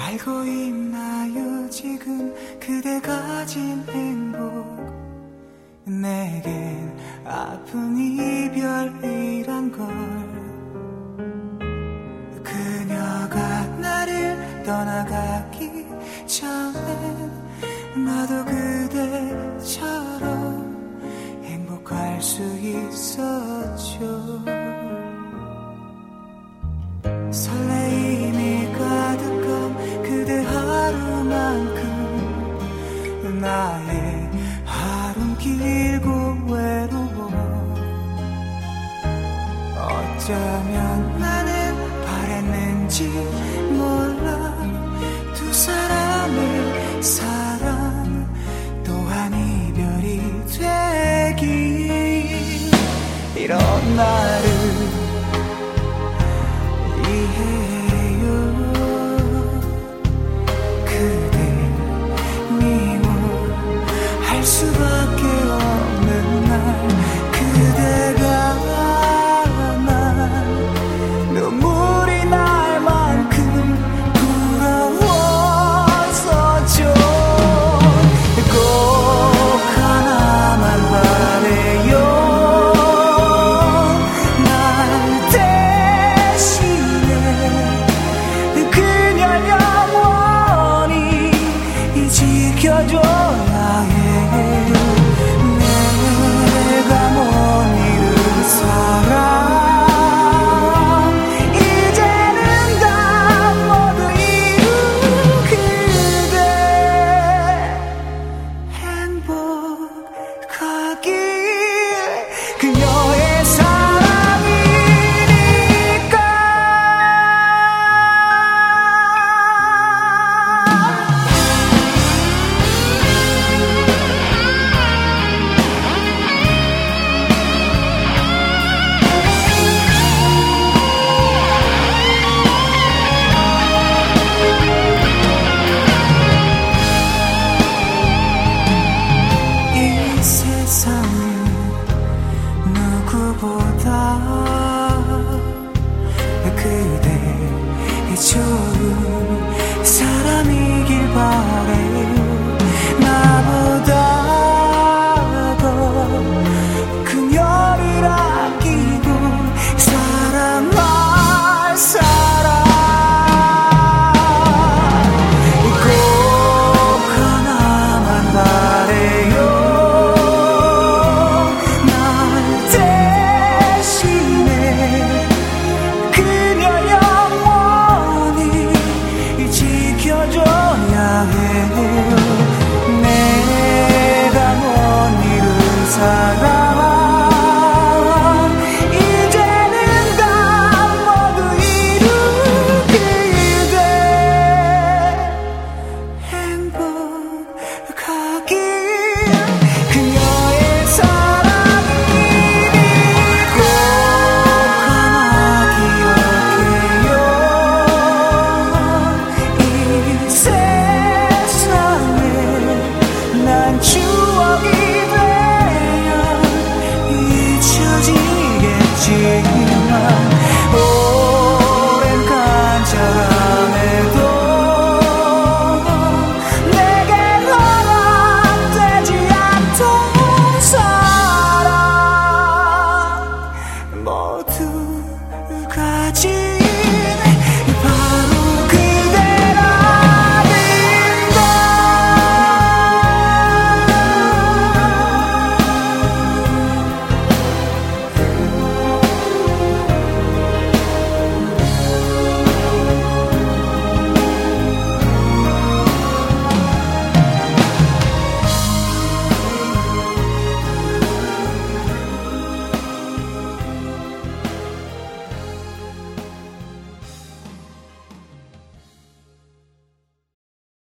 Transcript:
알고 있나요 지금 그대 가진 행복 내겐 아픈 이별이란 걸 그녀가 나를 떠나가기 전엔 나도 그대처럼 행복할 수 있었죠. 설레임이 가득한 그대 하루만큼 나의 하루는 길고 외로워 어쩌면 나는 바랬는지 몰라 두 사람의 사랑 또한 이별이 되기 이런 나를 이해해요 그댈 미워할 수밖에 없는 날 그대가 난 눈물이 날 만큼 부러워서죠 꼭 하나만 바래요 날 대신에 그녀 영원히 지켜줘야 해요 내가 못 이룬 사랑 이제는 다 모두 이룬 그대 행복하길 그녀의 사랑이니까 이 세상은 누구보다 그대 좋은 사람이길 바라